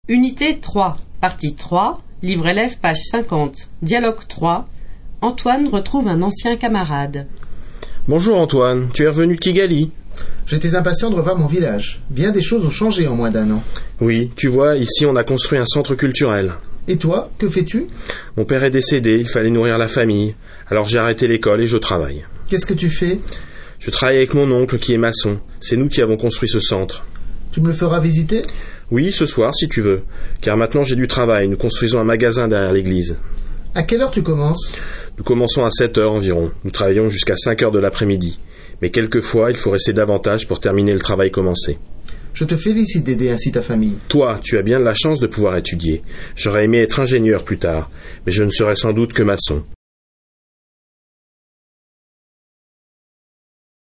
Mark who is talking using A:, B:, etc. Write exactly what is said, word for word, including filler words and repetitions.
A: Unité trois, partie trois, livre élève, page cinquante, dialogue trois. Antoine retrouve un ancien camarade.
B: Bonjour Antoine, tu es revenu de Kigali?
C: J'étais impatient de revoir mon village. Bien des choses ont changé en moins d'un an.
B: Oui, tu vois, ici on a construit un centre culturel.
C: Et toi, que fais-tu?
B: Mon père est décédé, il fallait nourrir la famille. Alors j'ai arrêté l'école et je travaille.
C: Qu'est-ce que tu fais?
B: Je travaille avec mon oncle qui est maçon. C'est nous qui avons construit ce centre.
C: Tu me le feras visiter?
B: Oui, ce soir si tu veux. Car maintenant j'ai du travail, nous construisons un magasin derrière l'église.
C: À quelle heure tu commences?
B: Nous commençons à sept heures environ. Nous travaillons jusqu'à cinq heures de l'après-midi. Mais quelquefois, il faut rester davantage pour terminer le travail commencé.
C: Je te félicite d'aider ainsi ta famille.
B: Toi, tu as bien de la chance de pouvoir étudier. J'aurais aimé être ingénieur plus tard, mais je ne serais sans doute que maçon.